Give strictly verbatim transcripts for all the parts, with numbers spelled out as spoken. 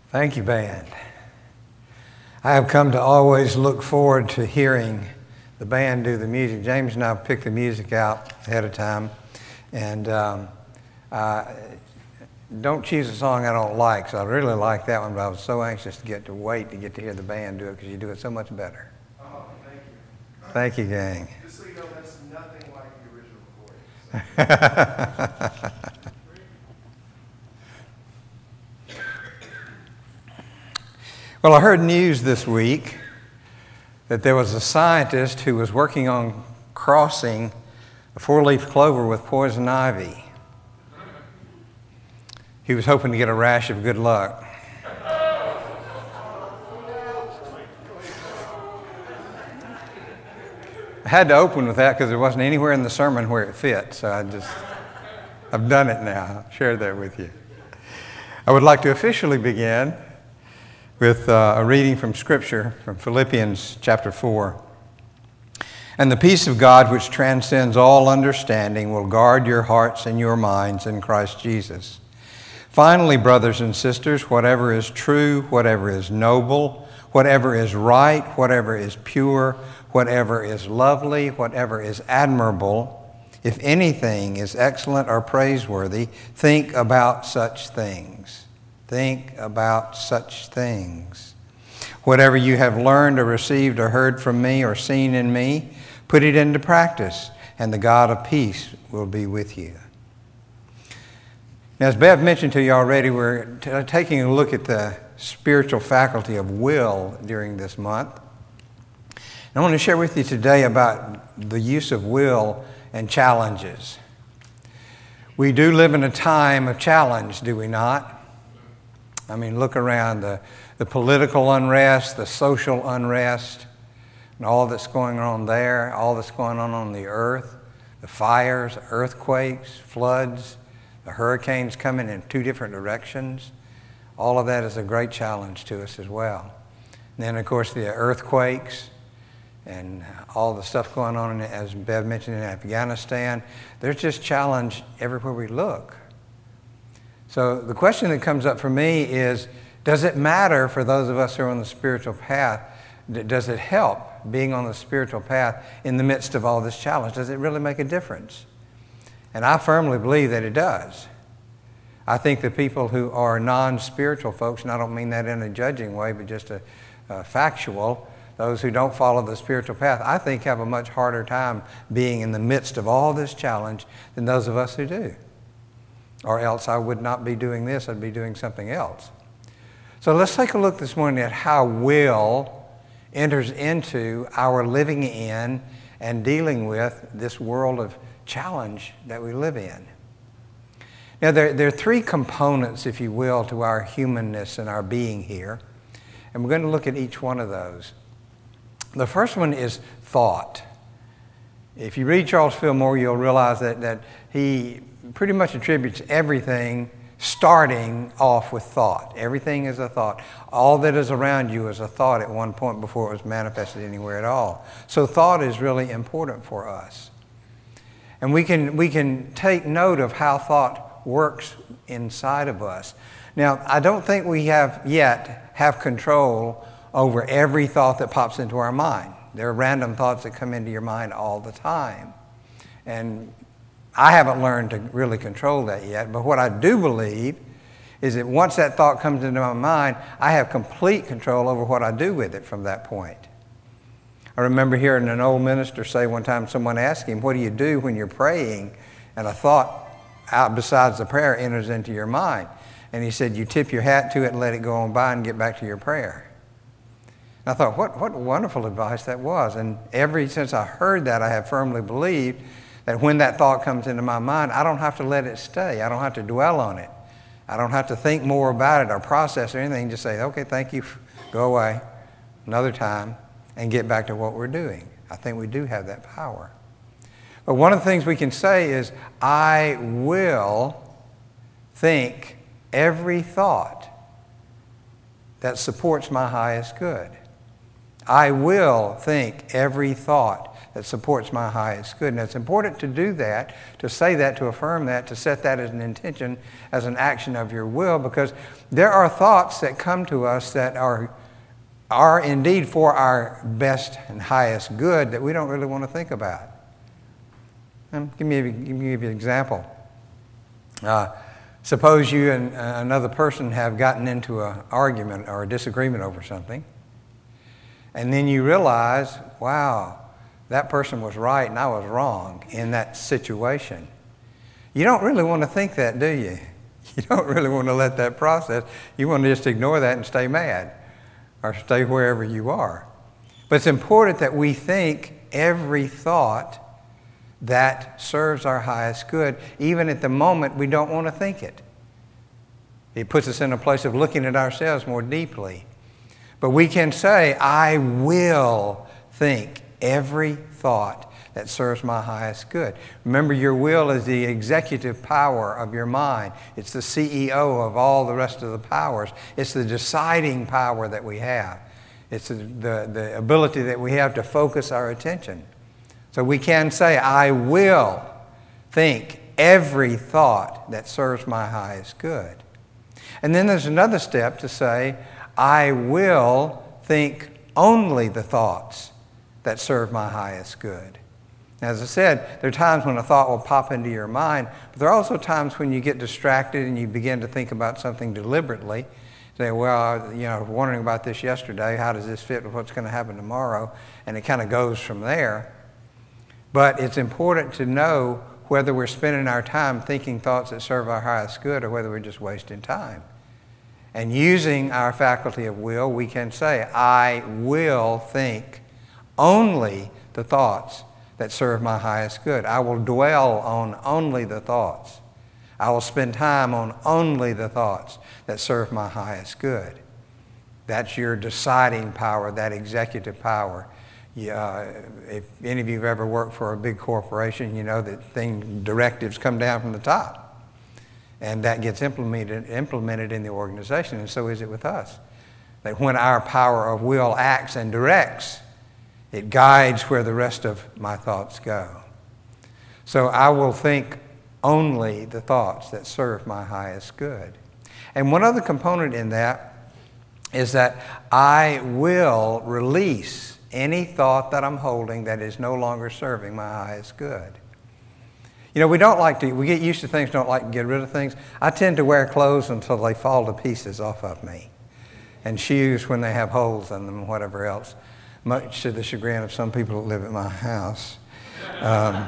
Thank you, band. I have come to always look forward to hearing the band do the music. James and I picked the music out ahead of time, and um, uh, don't choose a song I don't like, so I really like that one, but I was so anxious to get to wait to get to hear the band do it, because you do it so much better. Oh, thank you. Thank you, gang. Just so you know, that's nothing like the original recording. So. Well, I heard news this week that there was a scientist who was working on crossing a four-leaf clover with poison ivy. He was hoping to get a rash of good luck. I had to open with that because there wasn't anywhere in the sermon where it fit, so I just, I've done it now. I'll share that with you. I would like to officially begin with uh, a reading from Scripture, from Philippians chapter four. And the peace of God, which transcends all understanding, will guard your hearts and your minds in Christ Jesus. Finally, brothers and sisters, whatever is true, whatever is noble, whatever is right, whatever is pure, whatever is lovely, whatever is admirable, if anything is excellent or praiseworthy, think about such things. Think about such things. Whatever you have learned or received or heard from me or seen in me, put it into practice, and the God of peace will be with you. Now, as Bev mentioned to you already, we're t- taking a look at the spiritual faculty of will during this month. And I want to share with you today about the use of will and challenges. We do live in a time of challenge, do we not? I mean, look around, the, the political unrest, the social unrest, and all that's going on there, all that's going on on the earth, the fires, earthquakes, floods, the hurricanes coming in two different directions. All of that is a great challenge to us as well. And then, of course, the earthquakes and all the stuff going on, in, as Bev mentioned, in Afghanistan. There's just challenge everywhere we look. So the question that comes up for me is, does it matter for those of us who are on the spiritual path? Does it help being on the spiritual path in the midst of all this challenge? Does it really make a difference? And I firmly believe that it does. I think the people who are non-spiritual folks, and I don't mean that in a judging way, but just a, a factual, those who don't follow the spiritual path, I think have a much harder time being in the midst of all this challenge than those of us who do. Or else I would not be doing this, I'd be doing something else. So let's take a look this morning at how will enters into our living in and dealing with this world of challenge that we live in. Now there, there are three components, if you will, to our humanness and our being here. And we're going to look at each one of those. The first one is thought. If you read Charles Fillmore, you'll realize that, that he pretty much attributes everything starting off with thought. Everything is a thought. All that is around you is a thought at one point before it was manifested anywhere at all. So thought is really important for us. And we can, we can take note of how thought works inside of us. Now, I don't think we have yet have control over every thought that pops into our mind. There are random thoughts that come into your mind all the time. And I haven't learned to really control that yet, but what I do believe is that once that thought comes into my mind, I have complete control over what I do with it from that point. I remember hearing an old minister say one time, someone asked him, what do you do when you're praying and a thought out besides the prayer enters into your mind? And he said, you tip your hat to it and let it go on by and get back to your prayer. And I thought, what, what wonderful advice that was. And ever since I heard that, I have firmly believed that when that thought comes into my mind, I don't have to let it stay. I don't have to dwell on it. I don't have to think more about it or process or anything. Just say, okay, thank you, go away, another time, and get back to what we're doing. I think we do have that power. But one of the things we can say is, I will think every thought that supports my highest good. I will think every thought that supports my highest good. And it's important to do that, to say that, to affirm that, to set that as an intention, as an action of your will, because there are thoughts that come to us that are, are indeed for our best and highest good that we don't really want to think about. Um, give me a, give me an example. Uh, suppose you and another person have gotten into an argument or a disagreement over something, and then you realize, wow, that person was right and I was wrong in that situation. You don't really want to think that, do you? You don't really want to let that process. You want to just ignore that and stay mad or stay wherever you are. But it's important that we think every thought that serves our highest good. Even at the moment, we don't want to think it. It puts us in a place of looking at ourselves more deeply. But we can say, I will think every thought that serves my highest good. Remember, your will is the executive power of your mind. It's the C E O of all the rest of the powers. It's the deciding power that we have. It's the, the, the ability that we have to focus our attention. So we can say, I will think every thought that serves my highest good. And then there's another step to say, I will think only the thoughts that serve my highest good. As I said, there are times when a thought will pop into your mind, but there are also times when you get distracted and you begin to think about something deliberately. Say, well, you know, I was wondering about this yesterday. How does this fit with what's going to happen tomorrow? And it kind of goes from there. But it's important to know whether we're spending our time thinking thoughts that serve our highest good or whether we're just wasting time. And using our faculty of will, we can say, I will think only the thoughts that serve my highest good. I will dwell on only the thoughts. I will spend time on only the thoughts that serve my highest good. That's your deciding power, that executive power. Uh, if any of you have ever worked for a big corporation, you know that thing, directives come down from the top. And that gets implemented, implemented in the organization, and so is it with us. That when our power of will acts and directs, it guides where the rest of my thoughts go. So I will think only the thoughts that serve my highest good. And one other component in that is that I will release any thought that I'm holding that is no longer serving my highest good. You know, we don't like to, we get used to things, don't like to get rid of things. I tend to wear clothes until they fall to pieces off of me. And shoes when they have holes in them and whatever else. Much to the chagrin of some people that live at my house. Um,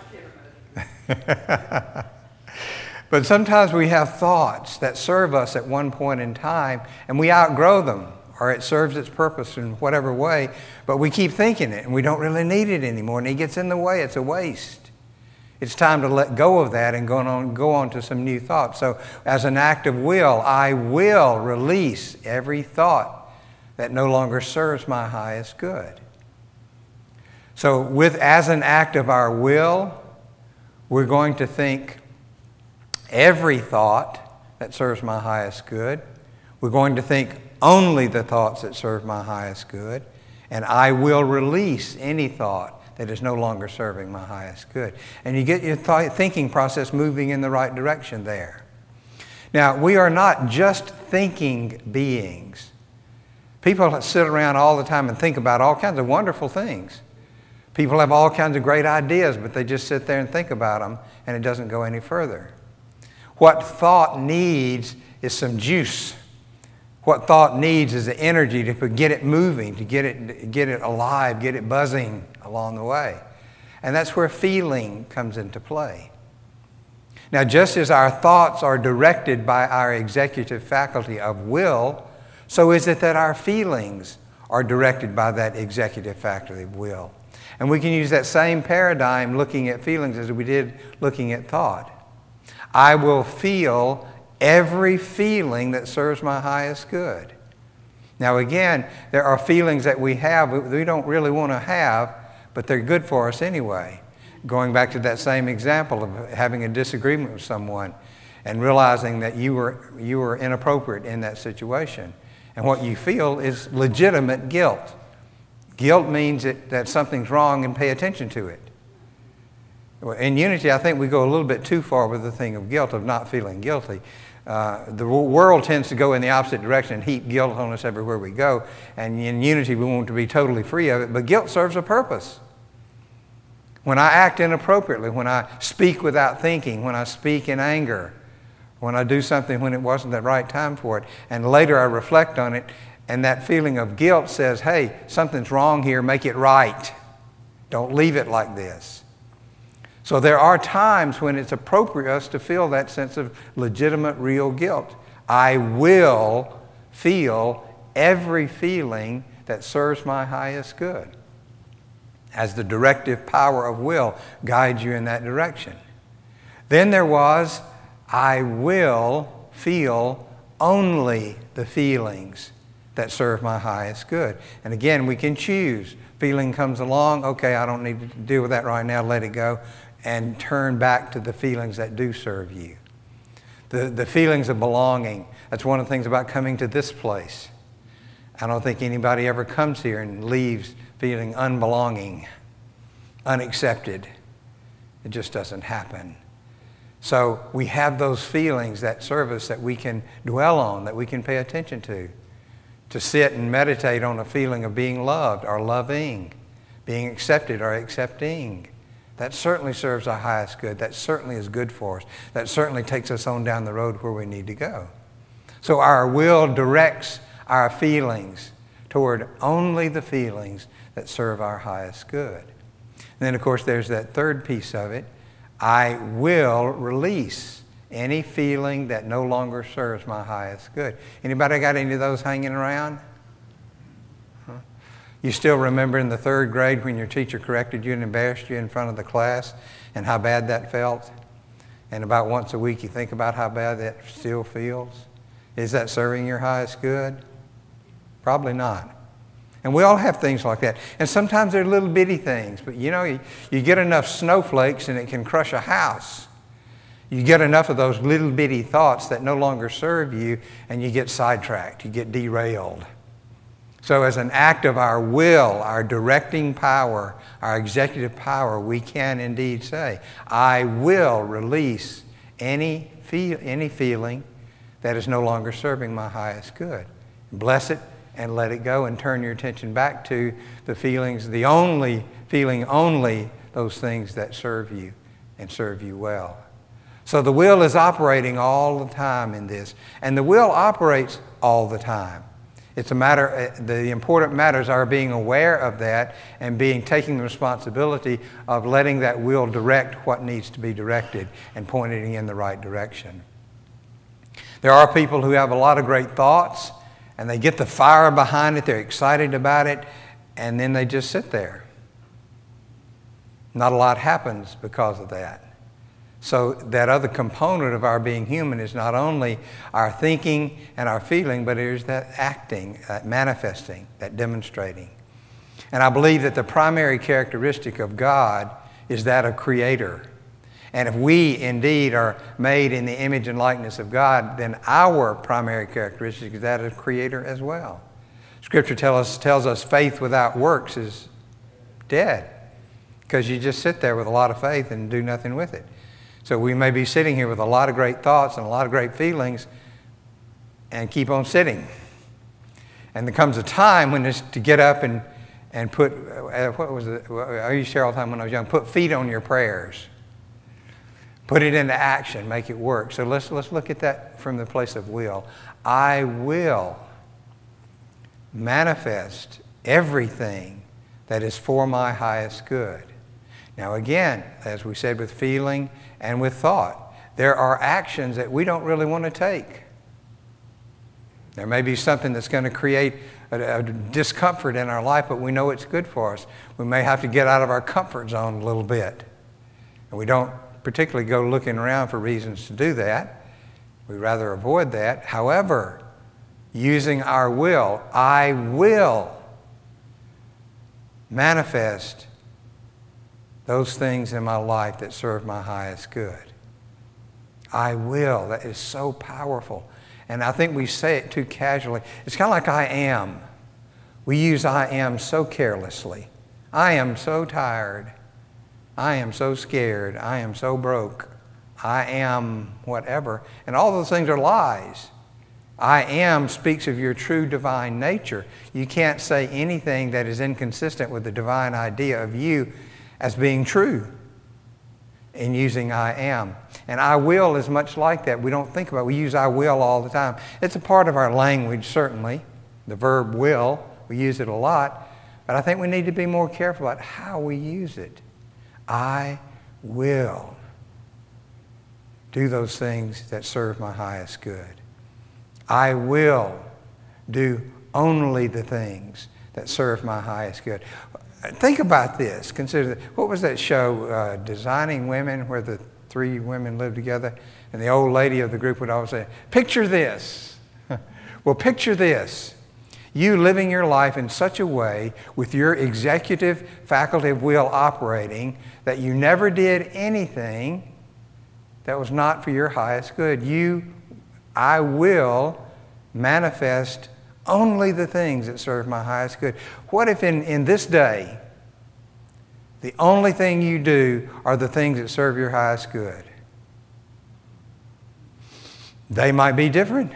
but sometimes we have thoughts that serve us at one point in time and we outgrow them, or it serves its purpose in whatever way, but we keep thinking it and we don't really need it anymore, and it gets in the way. It's a waste. It's time to let go of that and go on, go on to some new thoughts. So as an act of will, I will release every thought that no longer serves my highest good. So with as an act of our will, we're going to think every thought that serves my highest good. We're going to think only the thoughts that serve my highest good. And I will release any thought that is no longer serving my highest good. And you get your th- thinking process moving in the right direction there. Now, we are not just thinking beings. People sit around all the time and think about all kinds of wonderful things. People have all kinds of great ideas, but they just sit there and think about them, and it doesn't go any further. What thought needs is some juice. What thought needs is the energy to get it moving, to get it, get it alive, get it buzzing along the way. And that's where feeling comes into play. Now, just as our thoughts are directed by our executive faculty of will, so is it that our feelings are directed by that executive faculty of will. And we can use that same paradigm looking at feelings as we did looking at thought. I will feel every feeling that serves my highest good. Now again, there are feelings that we have that we don't really want to have, but they're good for us anyway. Going back to that same example of having a disagreement with someone and realizing that you were, you were inappropriate in that situation. And what you feel is legitimate guilt. Guilt means that, that something's wrong and pay attention to it. In unity, I think we go a little bit too far with the thing of guilt, of not feeling guilty. Uh, the world tends to go in the opposite direction and heap guilt on us everywhere we go. And in unity, we want to be totally free of it. But guilt serves a purpose. When I act inappropriately, when I speak without thinking, when I speak in anger, when I do something when it wasn't the right time for it, and later I reflect on it, and that feeling of guilt says, hey, something's wrong here, make it right. Don't leave it like this. So there are times when it's appropriate for us to feel that sense of legitimate, real guilt. I will feel every feeling that serves my highest good, as the directive power of will guides you in that direction. Then there was, I will feel only the feelings that serve my highest good. And again, we can choose. Feeling comes along, okay, I don't need to deal with that right now, let it go, and turn back to the feelings that do serve you. The, the feelings of belonging. That's one of the things about coming to this place. I don't think anybody ever comes here and leaves feeling unbelonging, unaccepted. It just doesn't happen. So we have those feelings that serve us that we can dwell on, that we can pay attention to. To sit and meditate on a feeling of being loved or loving, being accepted or accepting. That certainly serves our highest good. That certainly is good for us. That certainly takes us on down the road where we need to go. So our will directs our feelings toward only the feelings that serve our highest good. And then, of course, there's that third piece of it. I will release any feeling that no longer serves my highest good. Anybody got any of those hanging around? Huh? You still remember in the third grade when your teacher corrected you and embarrassed you in front of the class and how bad that felt? And about once a week you think about how bad that still feels? Is that serving your highest good? Probably not. And we all have things like that. And sometimes they're little bitty things, but you know, you, you get enough snowflakes and it can crush a house. You get enough of those little bitty thoughts that no longer serve you, and you get sidetracked, you get derailed. So as an act of our will, our directing power, our executive power, we can indeed say, I will release any feel, any feeling that is no longer serving my highest good. Bless it and let it go, and turn your attention back to the feelings, the only feeling only those things that serve you and serve you well. So the will is operating all the time in this. And the will operates all the time. It's a matter, the important matters are being aware of that and being, taking the responsibility of letting that will direct what needs to be directed and pointing in the right direction. There are people who have a lot of great thoughts and they get the fire behind it, they're excited about it, and then they just sit there. Not a lot happens because of that. So that other component of our being human is not only our thinking and our feeling, but it is that acting, that manifesting, that demonstrating. And I believe that the primary characteristic of God is that of creator. And if we indeed are made in the image and likeness of God, then our primary characteristic is that of creator as well. Scripture tell us, tells us faith without works is dead, because you just sit there with a lot of faith and do nothing with it. So we may be sitting here with a lot of great thoughts and a lot of great feelings and keep on sitting. And there comes a time when it's to get up and, and put, uh, what was it? I used to share all the time when I was young, put feet on your prayers. Put it into action, make it work. So let's, let's look at that from the place of will. I will manifest everything that is for my highest good. Now again, as we said with feeling and with thought, there are actions that we don't really want to take. There may be something that's going to create a, a discomfort in our life, but we know it's good for us. We may have to get out of our comfort zone a little bit. And we don't particularly go looking around for reasons to do that. We rather avoid that. However, using our will, I will manifest those things in my life that serve my highest good. I will. That is so powerful. And I think we say it too casually. It's kind of like I am. We use I am so carelessly. I am so tired. I am so scared. I am so broke. I am whatever. And all those things are lies. I am speaks of your true divine nature. You can't say anything that is inconsistent with the divine idea of you as being true in using I am. And I will is much like that. We don't think about it. We use I will all the time. It's a part of our language, certainly. The verb will, we use it a lot. But I think we need to be more careful about how we use it. I will do those things that serve my highest good. I will do only the things that serve my highest good. Think about this. Consider, what was that show, uh, Designing Women, where the three women lived together? And the old lady of the group would always say, picture this. Well, picture this. You living your life in such a way with your executive faculty of will operating that you never did anything that was not for your highest good. You, I will manifest only the things that serve my highest good. What if in, in this day, the only thing you do are the things that serve your highest good? They might be different.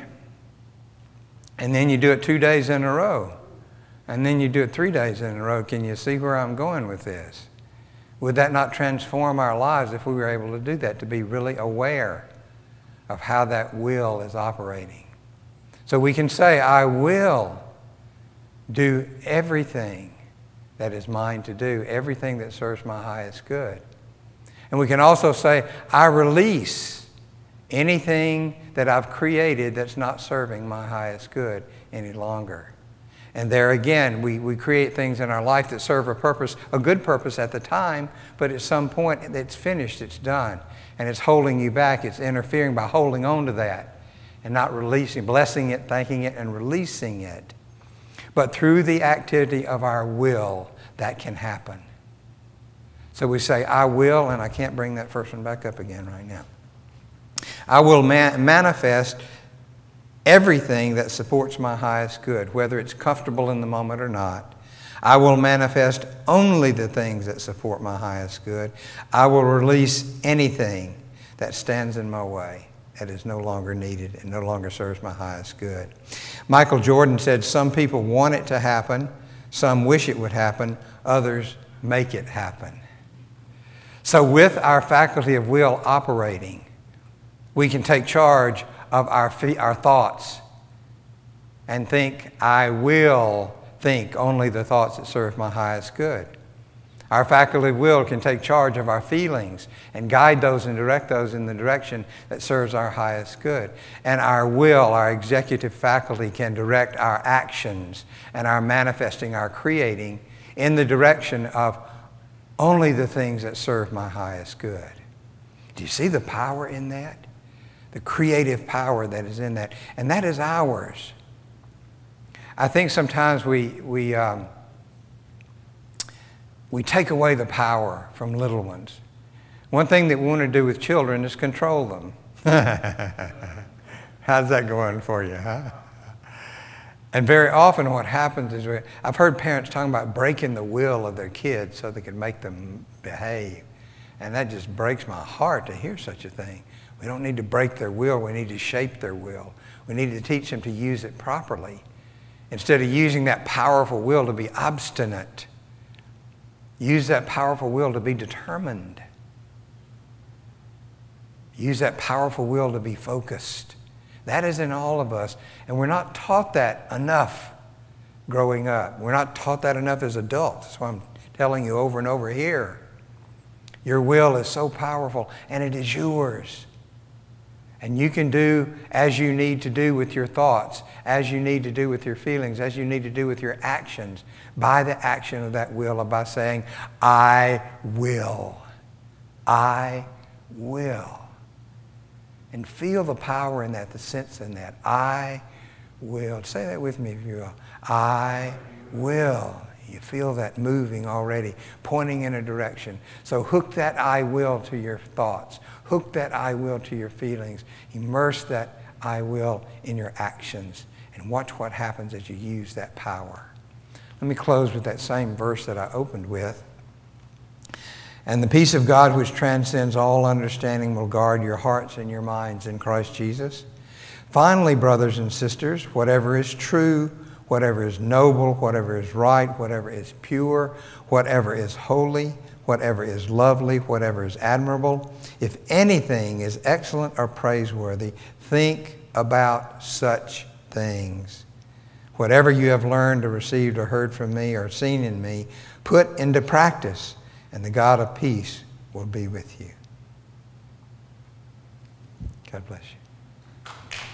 And then you do it two days in a row. And then you do it three days in a row. Can you see where I'm going with this? Would that not transform our lives if we were able to do that, to be really aware of how that will is operating? So we can say, I will do everything that is mine to do, everything that serves my highest good. And we can also say, I release anything that I've created that's not serving my highest good any longer. And there again, we, we create things in our life that serve a purpose, a good purpose at the time, but at some point it's finished, it's done. And it's holding you back, it's interfering by holding on to that and not releasing, blessing it, thanking it, and releasing it. But through the activity of our will, that can happen. So we say, I will, and I can't bring that first one back up again right now. I will ma- manifest everything that supports my highest good, whether it's comfortable in the moment or not. I will manifest only the things that support my highest good. I will release anything that stands in my way, that is no longer needed and no longer serves my highest good. Michael Jordan said, some people want it to happen, some wish it would happen, others make it happen. So with our faculty of will operating, we can take charge of our fe- our thoughts and think, I will think only the thoughts that serve my highest good. Our faculty of will can take charge of our feelings and guide those and direct those in the direction that serves our highest good. And our will, our executive faculty, can direct our actions and our manifesting, our creating in the direction of only the things that serve my highest good. Do you see the power in that? The creative power that is in that. And that is ours. I think sometimes we we um, we take away the power from little ones. One thing that we want to do with children is control them. How's that going for you, huh? And very often what happens is, we, I've heard parents talking about breaking the will of their kids so they can make them behave. And that just breaks my heart to hear such a thing. We don't need to break their will. We need to shape their will. We need to teach them to use it properly. Instead of using that powerful will to be obstinate, use that powerful will to be determined. Use that powerful will to be focused. That is in all of us. And we're not taught that enough growing up. We're not taught that enough as adults. That's why I'm telling you over and over here. Your will is so powerful, and it is yours. And you can do as you need to do with your thoughts, as you need to do with your feelings, as you need to do with your actions, by the action of that will, or by saying, I will. I will. And feel the power in that, the sense in that. I will. Say that with me if you will. I will. You feel that moving already, pointing in a direction. So hook that I will to your thoughts. Hook that I will to your feelings. Immerse that I will in your actions. And watch what happens as you use that power. Let me close with that same verse that I opened with. And the peace of God, which transcends all understanding, will guard your hearts and your minds in Christ Jesus. Finally, brothers and sisters, whatever is true, whatever is noble, whatever is right, whatever is pure, whatever is holy, whatever is lovely, whatever is admirable, if anything is excellent or praiseworthy, think about such things. Whatever you have learned or received or heard from me or seen in me, put into practice, and the God of peace will be with you. God bless you.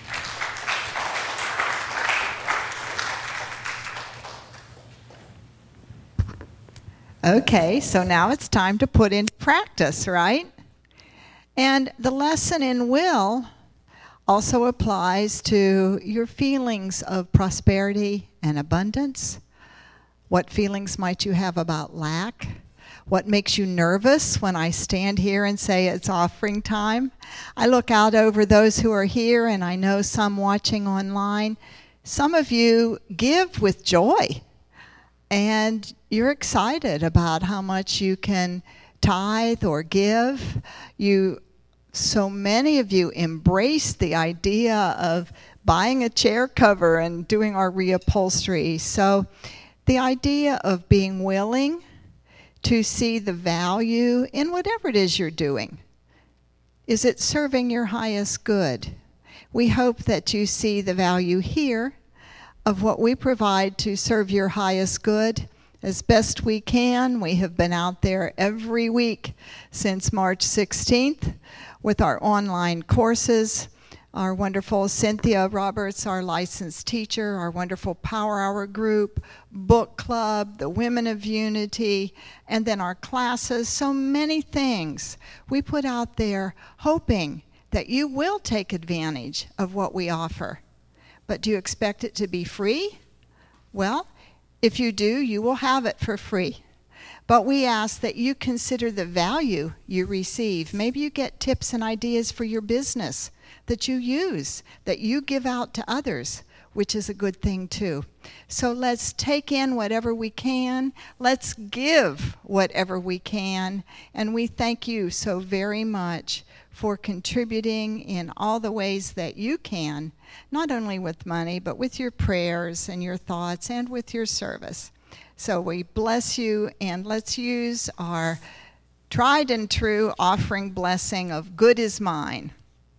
Okay, so now it's time to put in practice, right? And the lesson in will also applies to your feelings of prosperity and abundance. What feelings might you have about lack? What makes you nervous when I stand here and say it's offering time? I look out over those who are here, and I know some watching online. Some of you give with joy, and you're excited about how much you can tithe or give. You So many of you embrace the idea of buying a chair cover and doing our reupholstery. So the idea of being willing to see the value in whatever it is you're doing. Is it serving your highest good? We hope that you see the value here of what we provide to serve your highest good as best we can. We have been out there every week since March sixteenth with our online courses. Our wonderful Cynthia Roberts, our licensed teacher, our wonderful Power Hour group, book club, the Women of Unity, and then our classes, so many things we put out there hoping that you will take advantage of what we offer. But do you expect it to be free? Well, if you do, you will have it for free. But we ask that you consider the value you receive. Maybe you get tips and ideas for your business that you use, that you give out to others, which is a good thing too. So let's take in whatever we can. Let's give whatever we can. And we thank you so very much for contributing in all the ways that you can, not only with money, but with your prayers and your thoughts and with your service. So we bless you, and let's use our tried and true offering blessing of good is mine.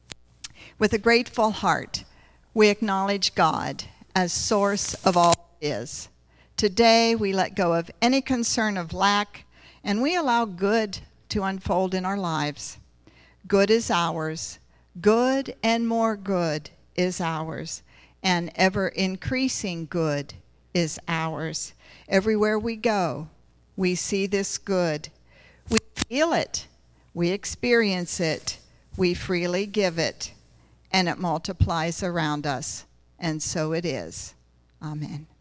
With a grateful heart, we acknowledge God as source of all that is. Today, we let go of any concern of lack, and we allow good to unfold in our lives. Good is ours. Good and more good is ours. And ever-increasing good is ours. Everywhere we go, we see this good. We feel it. We experience it. We freely give it. And it multiplies around us. And so it is. Amen.